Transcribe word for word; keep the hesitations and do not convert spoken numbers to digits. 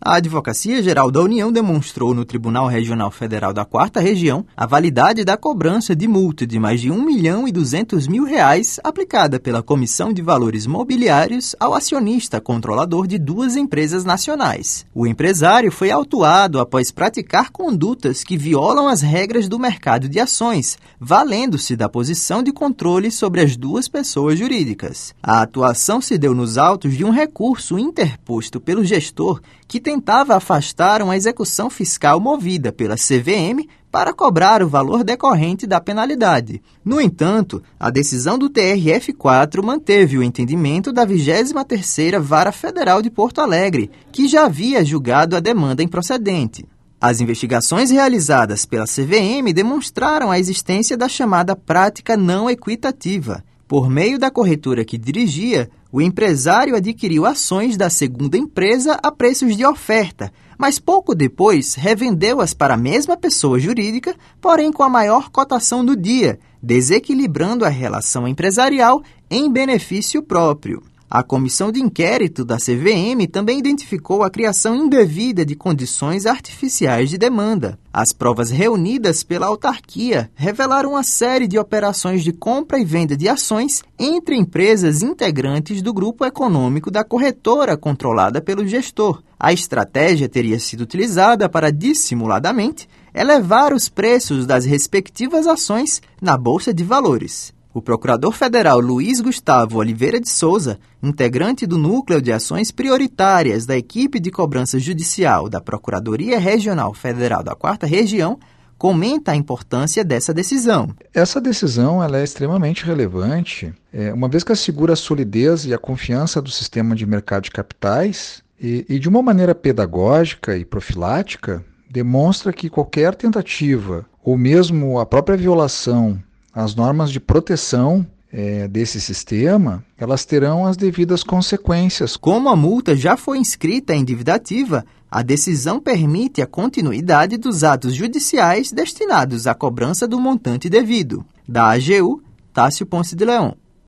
A Advocacia Geral da União demonstrou no Tribunal Regional Federal da Quarta Região a validade da cobrança de multa de mais de um milhão e duzentos mil reais aplicada pela Comissão de Valores Mobiliários ao acionista controlador de duas empresas nacionais. O empresário foi autuado após praticar condutas que violam as regras do mercado de ações, valendo-se da posição de controle sobre as duas pessoas jurídicas. A atuação se deu nos autos de um recurso interposto pelo gestor que tentava afastar uma execução fiscal movida pela C V M para cobrar o valor decorrente da penalidade. No entanto, a decisão do T R F quatro manteve o entendimento da vigésima terceira Vara Federal de Porto Alegre, que já havia julgado a demanda improcedente. As investigações realizadas pela C V M demonstraram a existência da chamada prática não equitativa. Por meio da corretora que dirigia, o empresário adquiriu ações da segunda empresa a preços de oferta, mas pouco depois revendeu-as para a mesma pessoa jurídica, porém com a maior cotação do dia, desequilibrando a relação empresarial em benefício próprio. A comissão de inquérito da C V M também identificou a criação indevida de condições artificiais de demanda. As provas reunidas pela autarquia revelaram uma série de operações de compra e venda de ações entre empresas integrantes do grupo econômico da corretora controlada pelo gestor. A estratégia teria sido utilizada para, dissimuladamente, elevar os preços das respectivas ações na Bolsa de Valores. O procurador federal Luiz Gustavo Oliveira de Souza, integrante do Núcleo de Ações Prioritárias da equipe de cobrança judicial da Procuradoria Regional Federal da Quarta Região, comenta a importância dessa decisão. Essa decisão ela é extremamente relevante, é, uma vez que assegura a solidez e a confiança do sistema de mercado de capitais e, e de uma maneira pedagógica e profilática, demonstra que qualquer tentativa ou mesmo a própria violação as normas de proteção é, desse sistema, elas terão as devidas consequências. Como a multa já foi inscrita em dívida ativa, a decisão permite a continuidade dos atos judiciais destinados à cobrança do montante devido. Da A G U, Tássio Ponce de Leão.